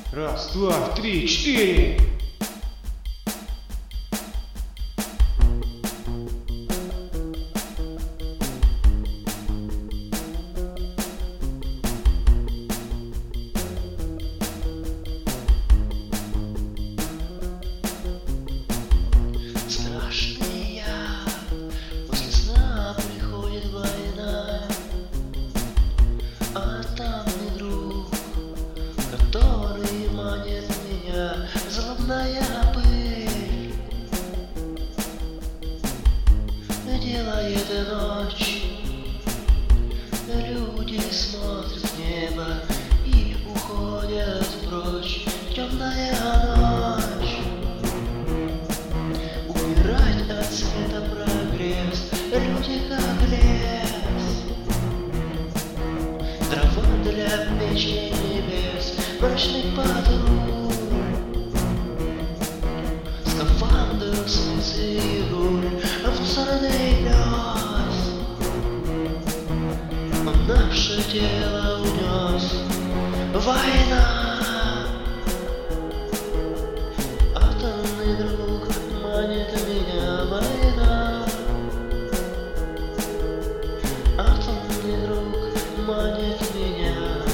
Раз, два, три, четыре. Страшный я, после сна приходит война, а там не друг, который манит меня, злобная пыль делает ночь. Люди смотрят в небо и уходят прочь. Темная ночь, умирать от света прогресс. Люди как лес, трава для печи небес. Мрачный патруль, скафандр с и руль, мусорный лес. Наше тело унес война. Атомный друг манит меня, война. Атомный друг манит меня.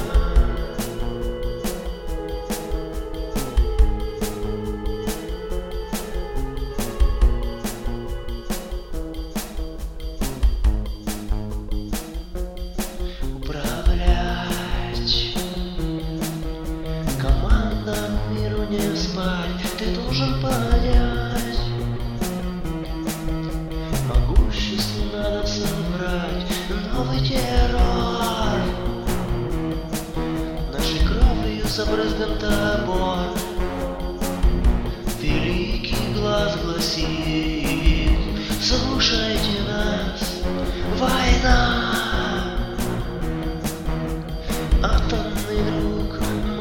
Не спать, ты должен понять. Могущество надо собрать, новый террор. Нашей кровью забрызган тобор. Великий глаз гласит: слушайте нас, война. Атомный друг